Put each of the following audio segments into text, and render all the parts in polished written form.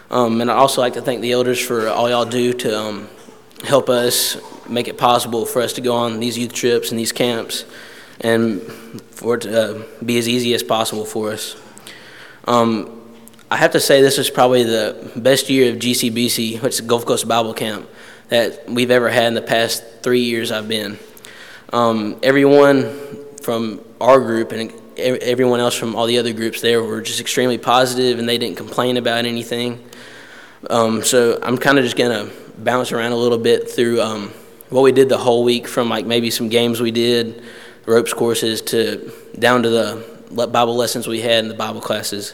And I'd also like to thank the elders for all y'all do to help us make it possible for us to go on these youth trips and these camps and for it to be as easy as possible for us. I have to say this is probably the best year of GCBC, which is Gulf Coast Bible Camp, that we've ever had in the past 3 years I've been. Everyone from our group and everyone else from all the other groups there were just extremely positive, and they didn't complain about anything. So I'm kind of just going to bounce around a little bit through what we did the whole week, from like maybe some games we did, ropes courses, to down to the Bible lessons we had in the Bible classes.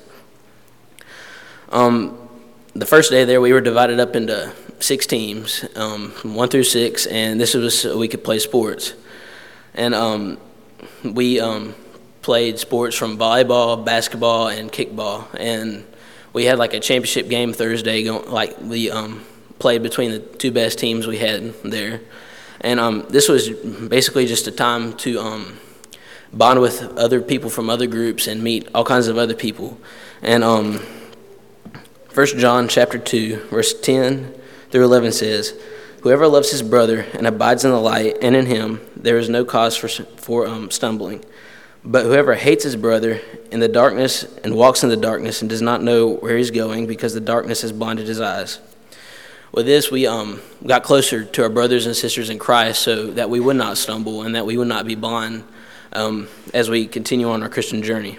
The first day there, we were divided up into 6 teams, 1 through 6, and this was so we could play sports. And we played sports from volleyball, basketball, and kickball. And we had like a championship game Thursday, we played between the 2 best teams we had there. And this was basically just a time to bond with other people from other groups and meet all kinds of other people. And 1 John chapter 2, verse 10 through 11 says, "Whoever loves his brother and abides in the light, and in him there is no cause for stumbling. But whoever hates his brother in the darkness and walks in the darkness and does not know where he's going, because the darkness has blinded his eyes." With this, we got closer to our brothers and sisters in Christ so that we would not stumble and that we would not be blind as we continue on our Christian journey.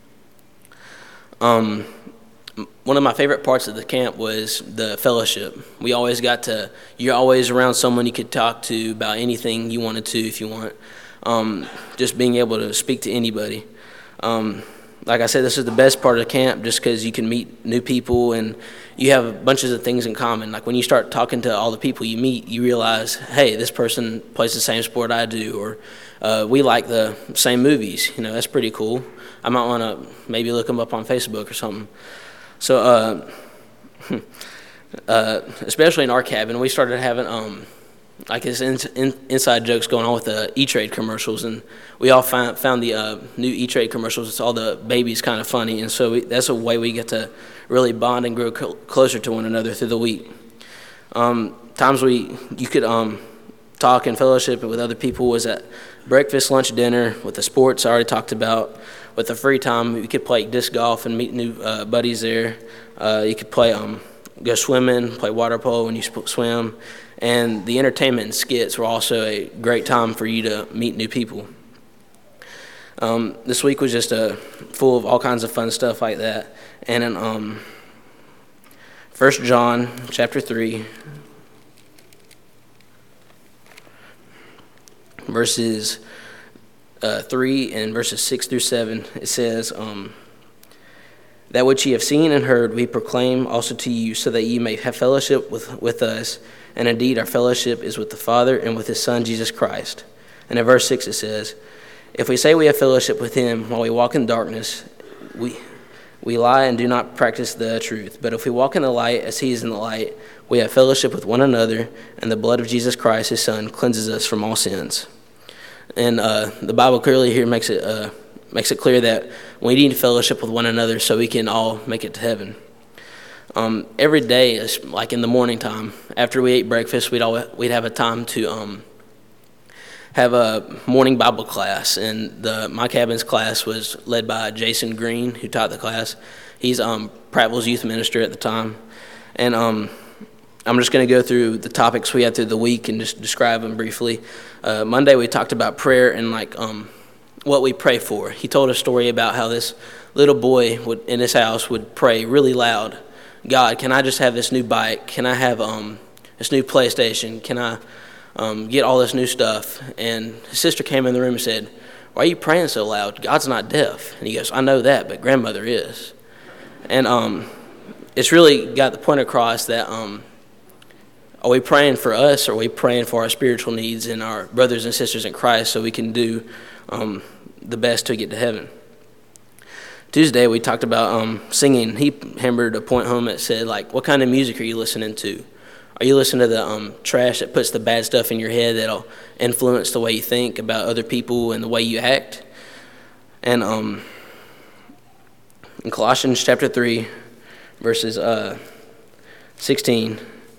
One of my favorite parts of the camp was the fellowship. You're always around someone you could talk to about anything you wanted to if you want. Just being able to speak to anybody. Like I said, this is the best part of the camp just because you can meet new people and you have bunches of things in common. Like when you start talking to all the people you meet, you realize, hey, this person plays the same sport I do, or we like the same movies. That's pretty cool. I might want to maybe look them up on Facebook or something. So, especially in our cabin, we started having this inside jokes going on with the E-Trade commercials, and we all found the new E-Trade commercials. It's all the babies kind of funny, and so that's a way we get to really bond and grow closer to one another through the week. Times you could talk and fellowship with other people was at breakfast, lunch, dinner, with the sports I already talked about. With the free time, you could play disc golf and meet new buddies there. You could play go swimming, play water polo when you swim. And the entertainment and skits were also a great time for you to meet new people. This week was just full of all kinds of fun stuff like that. And in 1 John chapter 3, verses 3 and verses 6 through 7, it says, "That which ye have seen and heard we proclaim also to you, so that ye may have fellowship with us. And indeed our fellowship is with the Father and with his Son Jesus Christ." And in verse 6 it says, "If we say we have fellowship with him while we walk in darkness, we lie and do not practice the truth. But if we walk in the light as he is in the light, we have fellowship with one another, and the blood of Jesus Christ his Son cleanses us from all sins." And the Bible clearly here makes it clear that we need fellowship with one another so we can all make it to heaven. Every day, like in the morning time, after we ate breakfast, we'd have a time to have a morning Bible class. And my cabin's class was led by Jason Green, who taught the class. He's Prattville's youth minister at the time. And I'm just going to go through the topics we had through the week and just describe them briefly. Monday we talked about prayer and what we pray for. He told a story about how this little boy in his house would pray really loud, "God, can I just have this new bike? Can I have this new PlayStation? Can I get all this new stuff?" And his sister came in the room and said, "Why are you praying so loud? God's not deaf." And he goes, "I know that, but grandmother is." And it's really got the point across that are we praying for us, or are we praying for our spiritual needs and our brothers and sisters in Christ so we can do the best to get to heaven? Tuesday we talked about singing. He hammered a point home that said, what kind of music are you listening to? Are you listening to the trash that puts the bad stuff in your head that'll influence the way you think about other people and the way you act? And in Colossians chapter 3, verses 16.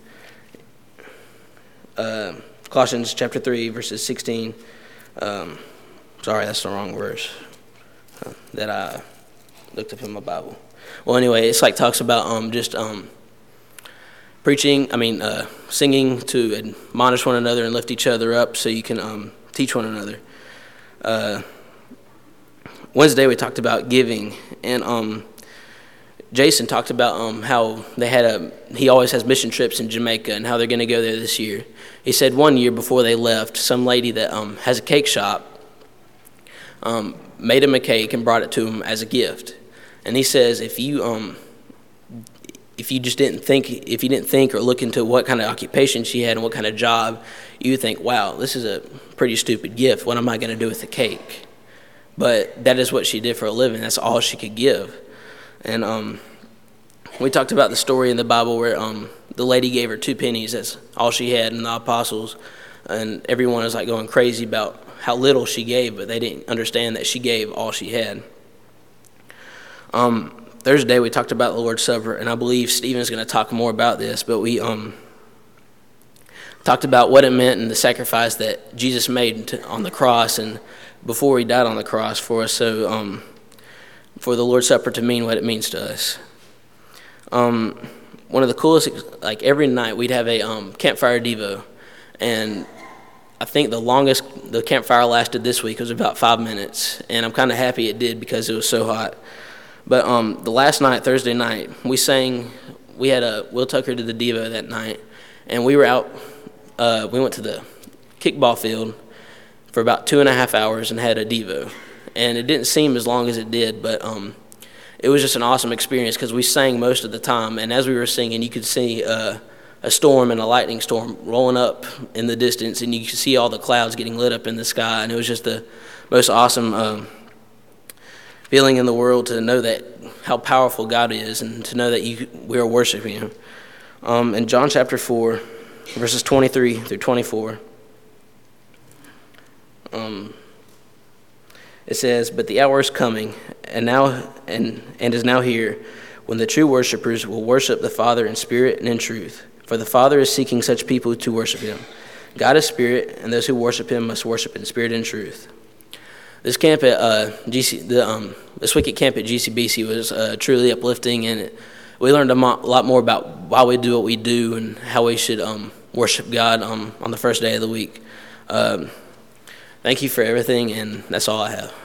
Colossians chapter 3, verses 16. Sorry, that's the wrong verse that I looked up in my Bible. Well, anyway, it's like talks about just preaching, singing to admonish one another and lift each other up so you can teach one another. Wednesday we talked about giving, and Jason talked about how he always has mission trips in Jamaica and how they're going to go there this year. He said one year before they left, some lady that has a cake shop made him a cake and brought it to him as a gift. And he says if you didn't think or look into what kind of occupation she had and what kind of job, you would think, wow, this is a pretty stupid gift. What am I going to do with the cake? But that is what she did for a living. That's all she could give. And we talked about the story in the Bible where the lady gave her 2 pennies. That's all she had, and the apostles. And everyone was like going crazy about how little she gave, but they didn't understand that she gave all she had. Thursday we talked about the Lord's Supper, and I believe Stephen's going to talk more about this, but we talked about what it meant and the sacrifice that Jesus made on the cross and before he died on the cross for us, so for the Lord's Supper to mean what it means to us. One of the coolest, like every night we'd have a campfire devo, and I think the longest the campfire lasted this week was about 5 minutes, and I'm kind of happy it did because it was so hot. But the last night, Thursday night, we sang. We had Will Tucker did the devo that night, and we were out. We went to the kickball field for about 2.5 hours and had a devo, and it didn't seem as long as it did, but it was just an awesome experience because we sang most of the time, and as we were singing, you could see a storm and a lightning storm rolling up in the distance, and you could see all the clouds getting lit up in the sky, and it was just the most awesome feeling in the world to know that how powerful God is and to know that we are worshiping him. In John chapter 4, verses 23 through 24, it says, "But the hour is coming, and is now here, when the true worshipers will worship the Father in spirit and in truth. For the Father is seeking such people to worship him. God is spirit, and those who worship him must worship in spirit and truth." This camp at this week at camp at GCBC was truly uplifting, and we learned a lot more about why we do what we do and how we should worship God on the first day of the week. Thank you for everything, and that's all I have.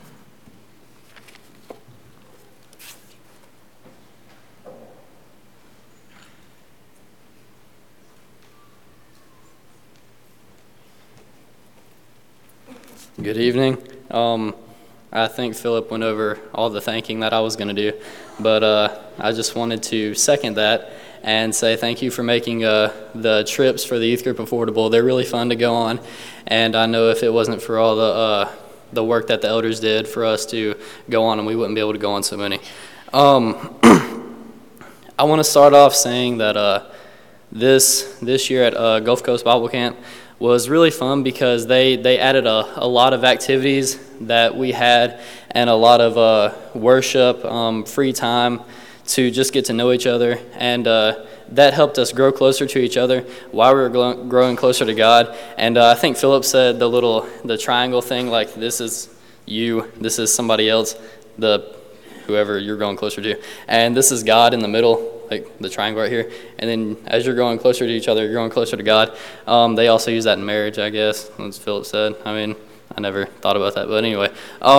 Good evening. I think Philip went over all the thanking that I was going to do, but I just wanted to second that and say thank you for making the trips for the youth group affordable. They're really fun to go on, and I know if it wasn't for all the work that the elders did for us to go on them, we wouldn't be able to go on so many. I want to start off saying that this year at Gulf Coast Bible Camp was really fun because they added a lot of activities that we had and a lot of worship, free time to just get to know each other, and that helped us grow closer to each other while we were growing closer to God. And I think Philip said the triangle thing, like this is you, this is somebody else, whoever you're growing closer to, and this is God in the middle, like the triangle right here. And then as you're growing closer to each other, you're growing closer to God. They also use that in marriage, I guess, as Philip said. I mean, I never thought about that, but anyway.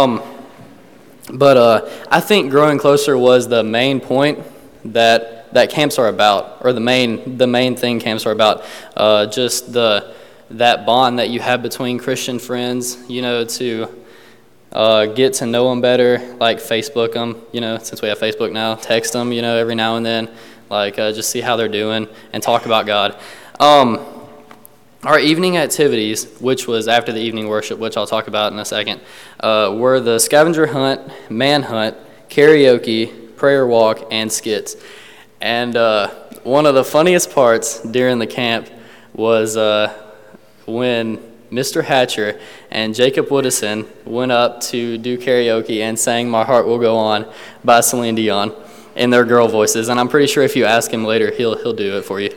But I think growing closer was the main point that camps are about, or the main thing camps are about. Just that bond that you have between Christian friends, to get to know them better, like Facebook them, since we have Facebook now, text them, every now and then, like just see how they're doing and talk about God. Our evening activities, which was after the evening worship, which I'll talk about in a second, were the scavenger hunt, manhunt, karaoke, prayer walk, and skits. And one of the funniest parts during the camp was when Mr. Hatcher and Jacob Woodison went up to do karaoke and sang "My Heart Will Go On" by Celine Dion. in their girl voices, and I'm pretty sure if you ask him later, he'll do it for you.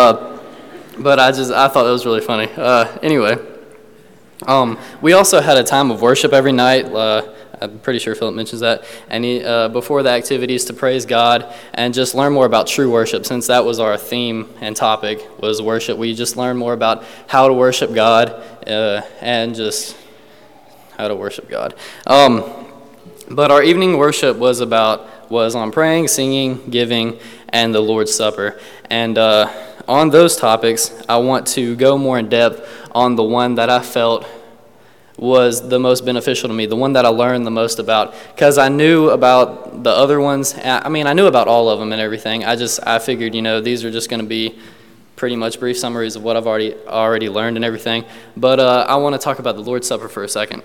But I thought that was really funny. Anyway, we also had a time of worship every night. I'm pretty sure Philip mentions that. And before the activities to praise God and just learn more about true worship, since that was our theme and topic was worship. We just learned more about how to worship God and just how to worship God. But our evening worship was on praying, singing, giving, and the Lord's Supper. And on those topics, I want to go more in depth on the one that I felt was the most beneficial to me, the one that I learned the most about, because I knew about the other ones. I mean, I knew about all of them and everything. I figured, these are just going to be pretty much brief summaries of what I've already learned and everything. But I want to talk about the Lord's Supper for a second.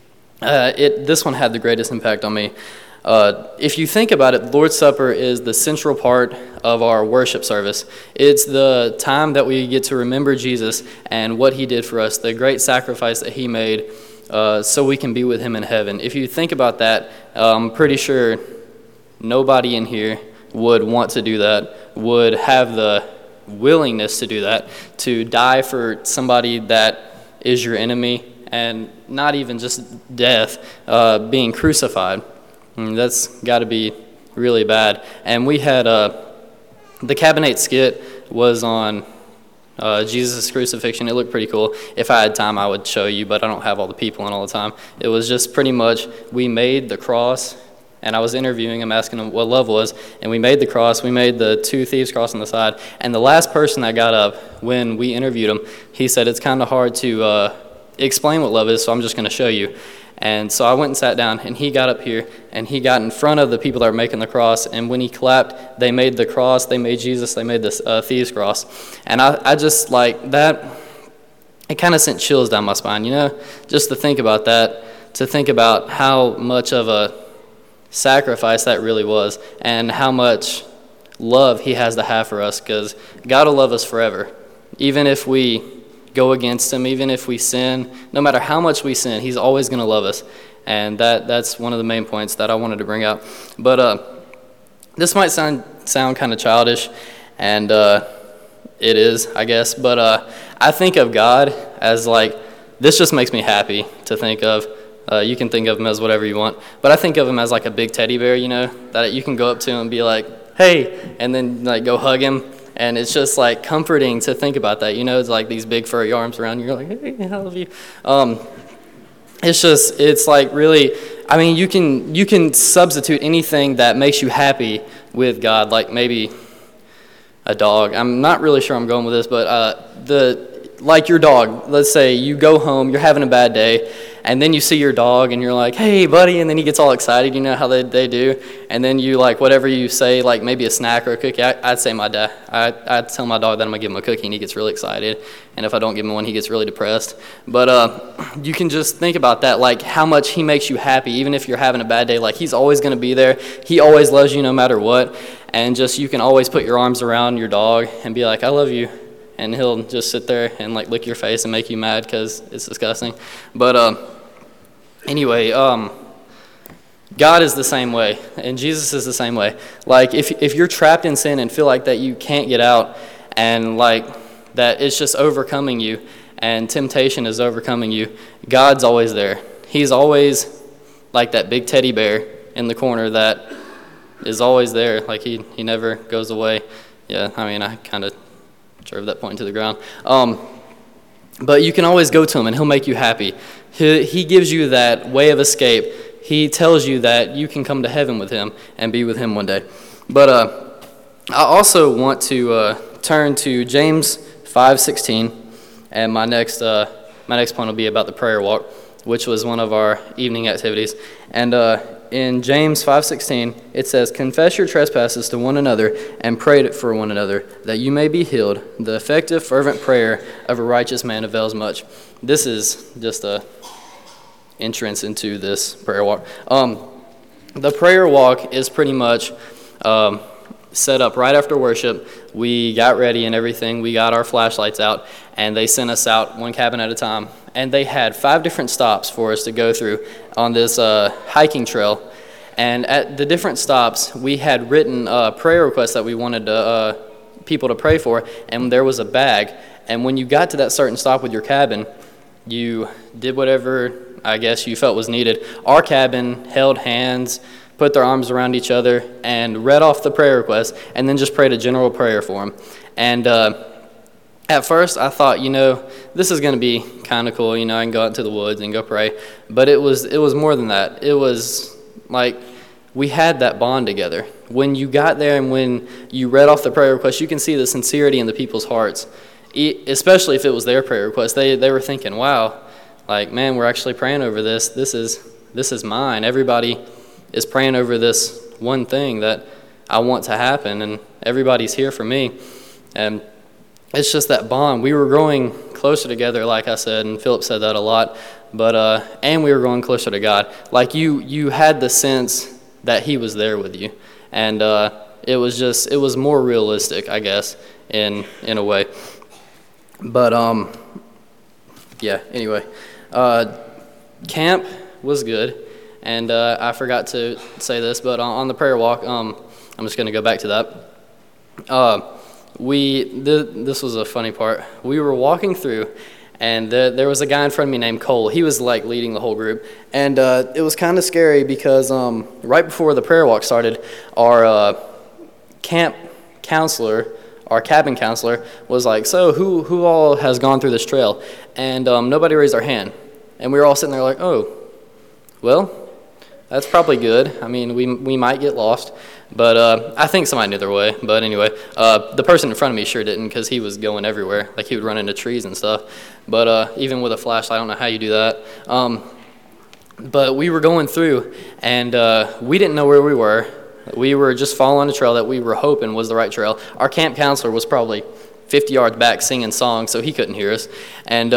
This one had the greatest impact on me. If you think about it, the Lord's Supper is the central part of our worship service. It's the time that we get to remember Jesus and what he did for us, the great sacrifice that he made so we can be with him in heaven. If you think about that, I'm pretty sure nobody in here would want to do that, would have the willingness to do that, to die for somebody that is your enemy, and not even just death, being crucified. That's got to be really bad. And we had the Cabinet skit was on Jesus' crucifixion. It looked pretty cool. If I had time, I would show you, but I don't have all the people in all the time. It was just pretty much we made the cross, and I was interviewing him, asking him what love was, and we made the cross. We made the two thieves cross on the side. And the last person that got up, when we interviewed him, he said, it's kind of hard to explain what love is, so I'm just going to show you. And so I went and sat down, and he got up here, and he got in front of the people that were making the cross, and when he clapped, they made the cross, they made Jesus, they made the thieves' cross. And I just, like, that, it kind of sent chills down my spine, just to think about that, to think about how much of a sacrifice that really was, and how much love he has to have for us, because God will love us forever, even if we go against him, even if we sin, no matter how much we sin, he's always going to love us. And that's one of the main points that I wanted to bring out. But this might sound kind of childish, and it is, I guess. But I think of God as like, this just makes me happy to think of. You can think of him as whatever you want. But I think of him as like a big teddy bear, that you can go up to him and be like, hey, and then like go hug him. And it's just like comforting to think about that. It's like these big furry arms around you. You're like, hey, I love you. It's like really, I mean, you can substitute anything that makes you happy with God, like maybe a dog. I'm not really sure I'm going with this, but like your dog. Let's say you go home, you're having a bad day, and then you see your dog, and you're like, hey, buddy, and then he gets all excited, how they do, and then you, like, whatever you say, like maybe a snack or a cookie, I'd say I'd tell my dog that I'm going to give him a cookie, and he gets really excited, and if I don't give him one, he gets really depressed. But you can just think about that, like how much he makes you happy, even if you're having a bad day, like he's always going to be there, he always loves you no matter what, and just you can always put your arms around your dog and be like, I love you. And he'll just sit there and like lick your face and make you mad because it's disgusting. But anyway, God is the same way, and Jesus is the same way. Like if you're trapped in sin and feel like that you can't get out, and like that it's just overcoming you, and temptation is overcoming you, God's always there. He's always like that big teddy bear in the corner that is always there. Like he never goes away. Yeah, I mean I kind of drove that point to the ground. But you can always go to him, and he'll make you happy. He gives you that way of escape. He tells you that you can come to heaven with him and be with him one day. But I also want to turn to James 5:16, and my next point will be about the prayer walk, which was one of our evening activities. And in James 5:16, it says, confess your trespasses to one another and pray for one another, that you may be healed. The effective, fervent prayer of a righteous man avails much. This is just a entrance into this prayer walk. The prayer walk is pretty much set up right after worship. We got ready and everything. We got our flashlights out, and they sent us out one cabin at a time. And they had 5 different stops for us to go through on this hiking trail. And at the different stops, we had written prayer requests that we wanted people to pray for, and there was a bag. And when you got to that certain stop with your cabin, you did whatever, I guess, you felt was needed. Our cabin held hands, put their arms around each other, and read off the prayer request, and then just prayed a general prayer for them. And at first, I thought, this is going to be kind of cool. I can go out into the woods and go pray. But it was more than that. It was like we had that bond together. When you got there and when you read off the prayer request, you can see the sincerity in the people's hearts, especially if it was their prayer request. They were thinking, wow, like, man, we're actually praying over this. This is mine. Everybody is praying over this one thing that I want to happen, and everybody's here for me. And it's just that bond. We were growing closer together, like I said, and Philip said that a lot. But and we were growing closer to God. Like you had the sense that He was there with you, and it was more realistic, I guess, in a way. But yeah. Anyway, camp was good, and I forgot to say this, but on the prayer walk, I'm just going to go back to that. This was a funny part. We were walking through, and there was a guy in front of me named Cole. He was like leading the whole group, and it was kind of scary because right before the prayer walk started, our camp counselor, our cabin counselor, was like, "So who all has gone through this trail?" And nobody raised their hand, and we were all sitting there like, "Oh, well, that's probably good. I mean, we might get lost." But I think somebody knew their way. But anyway, the person in front of me sure didn't, because he was going everywhere. Like, he would run into trees and stuff. But even with a flashlight, I don't know how you do that. But we were going through, and we didn't know where we were. We were just following a trail that we were hoping was the right trail. Our camp counselor was probably 50 yards back singing songs, so he couldn't hear us. And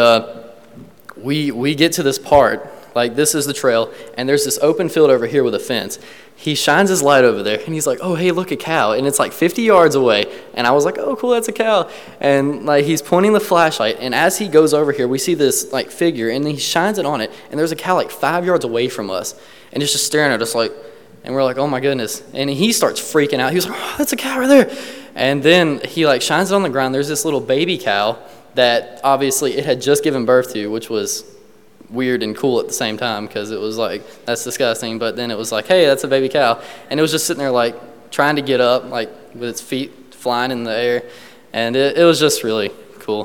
we get to this part. Like, this is the trail, and there's this open field over here with a fence. He shines his light over there, and he's like, "Oh, hey, look, a cow." And it's like 50 yards away. And I was like, "Oh, cool, that's a cow." And like, he's pointing the flashlight, and as he goes over here, we see this like figure, and then he shines it on it, and there's a cow like 5 yards away from us, and it's just staring at us like, and we're like, "Oh my goodness." And he starts freaking out. He was like, "Oh, that's a cow right there." And then he like shines it on the ground. There's this little baby cow that obviously it had just given birth to, which was weird and cool at the same time, because it was like, that's disgusting, but then it was like, hey, that's a baby cow. And it was just sitting there like trying to get up, like with its feet flying in the air, and it was just really cool.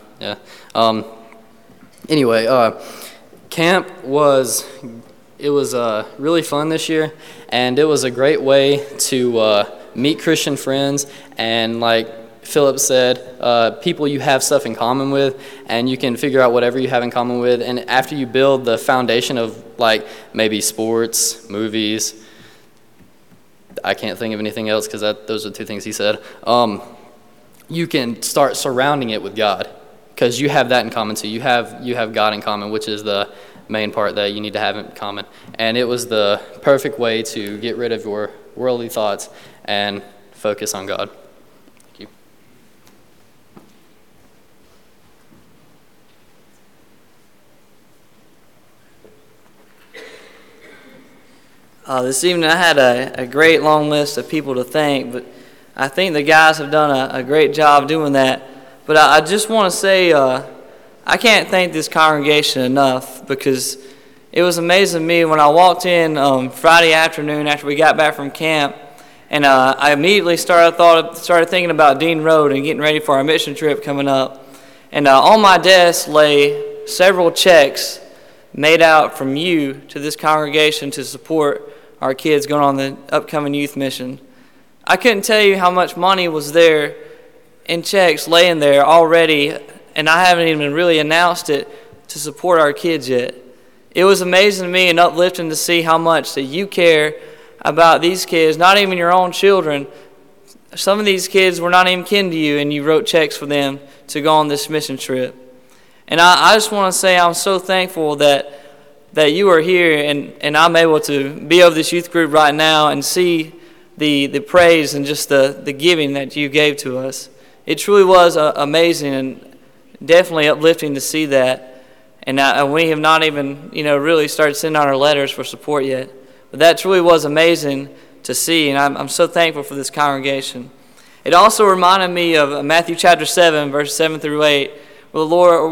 Anyway, camp was really fun this year, and it was a great way to meet Christian friends, and like Philip said, people you have stuff in common with, and you can figure out whatever you have in common with. And after you build the foundation of like maybe sports, movies, I can't think of anything else because those are the two things he said, you can start surrounding it with God, because you have that in common too. You have God in common, which is the main part that you need to have in common. And it was the perfect way to get rid of your worldly thoughts and focus on God. This evening I had a great long list of people to thank, but I think the guys have done a great job doing that. But I just want to say I can't thank this congregation enough, because it was amazing to me when I walked in Friday afternoon after we got back from camp, and I immediately started thinking about Dean Road and getting ready for our mission trip coming up. And on my desk lay several checks made out from you to this congregation to support our kids going on the upcoming youth mission. I couldn't tell you how much money was there in checks laying there already, and I haven't even really announced it, to support our kids yet. It was amazing to me and uplifting to see how much that you care about these kids, not even your own children. Some of these kids were not even kin to you, and you wrote checks for them to go on this mission trip. And I just want to say I'm so thankful that you are here, and I'm able to be of this youth group right now and see the praise and just the giving that you gave to us. It truly was amazing and definitely uplifting to see that. And we have not even really started sending out our letters for support yet. But that truly was amazing to see, and I'm so thankful for this congregation. It also reminded me of Matthew chapter 7, verse 7 through 8, where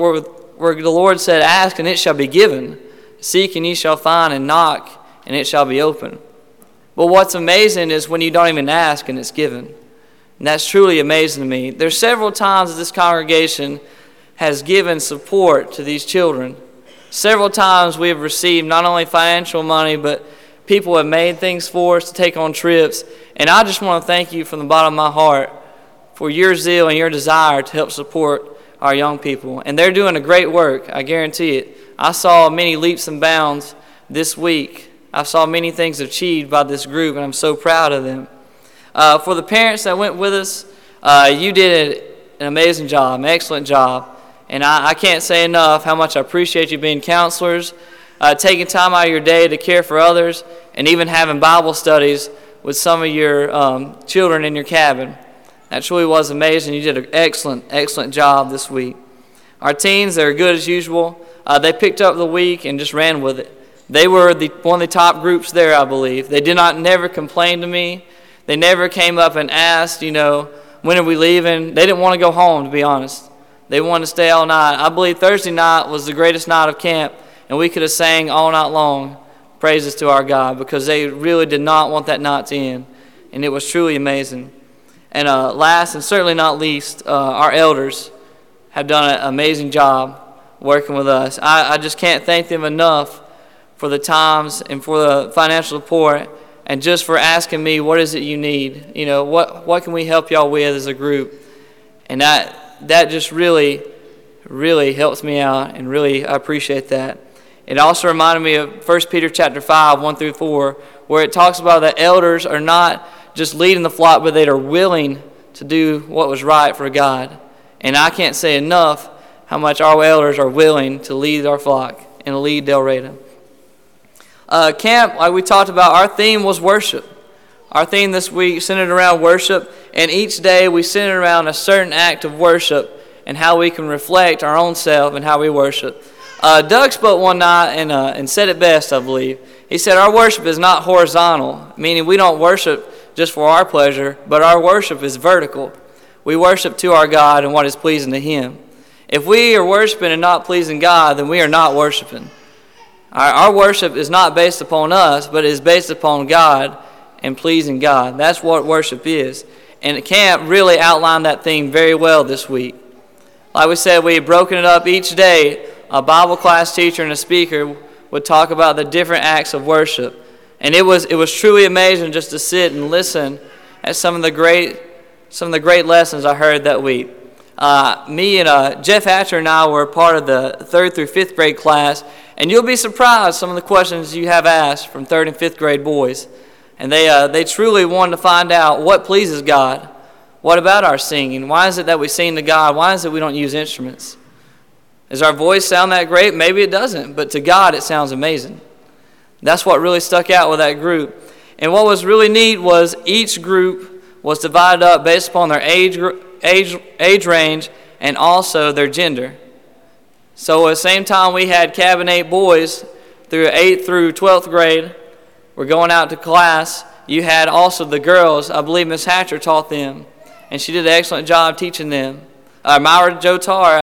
the Lord said, "Ask, and it shall be given. Seek, and ye shall find, and knock, and it shall be open." But what's amazing is when you don't even ask, and it's given. And that's truly amazing to me. There's several times that this congregation has given support to these children. Several times we have received not only financial money, but people have made things for us to take on trips. And I just want to thank you from the bottom of my heart for your zeal and your desire to help support our young people. And they're doing a great work, I guarantee it. I saw many leaps and bounds this week. I saw many things achieved by this group, and I'm so proud of them. For the parents that went with us, you did an amazing job, an excellent job. And I can't say enough how much I appreciate you being counselors, taking time out of your day to care for others, and even having Bible studies with some of your children in your cabin. That truly was amazing. You did an excellent, excellent job this week. Our teens, they're good as usual. They picked up the week and just ran with it. They were one of the top groups there, I believe. They did not never complain to me. They never came up and asked, when are we leaving? They didn't want to go home, to be honest. They wanted to stay all night. I believe Thursday night was the greatest night of camp, and we could have sang all night long praises to our God because they really did not want that night to end, and it was truly amazing. And last and certainly not least, our elders have done an amazing job working with us. I just can't thank them enough for the times and for the financial support and just for asking me, what is it you need? What can we help y'all with as a group? And that just really, really helps me out, and really I appreciate that. It also reminded me of 1 Peter chapter 5, 1 through 4, where it talks about that elders are not just leading the flock, but they are willing to do what was right for God. And I can't say enough how much our elders are willing to lead our flock and lead Delreta. Camp, like we talked about, our theme was worship. Our theme this week centered around worship, and each day we centered around a certain act of worship and how we can reflect our own self and how we worship. Doug spoke one night and said it best, I believe. He said, our worship is not horizontal, meaning we don't worship just for our pleasure, but our worship is vertical. We worship to our God and what is pleasing to Him. If we are worshiping and not pleasing God, then we are not worshiping. Our worship is not based upon us, but is based upon God and pleasing God. That's what worship is. And camp really outlined that theme very well this week. Like we said, we had broken it up each day. A Bible class teacher and a speaker would talk about the different acts of worship. And it was truly amazing just to sit and listen at some of the great lessons I heard that week. Me and Jeff Hatcher and I were part of the 3rd through 5th grade class, and you'll be surprised some of the questions you have asked from 3rd and 5th grade boys. And they truly wanted to find out what pleases God. What about our singing? Why is it that we sing to God? Why is it we don't use instruments? Does our voice sound that great? Maybe it doesn't, but to God it sounds amazing. That's what really stuck out with that group. And what was really neat was each group was divided up based upon their age range and also their gender. So at the same time we had cabin 8 boys through 8th through 12th grade, we're going out to class. You had also the girls. I believe Miss Hatcher taught them, and she did an excellent job teaching them. Myra Jotar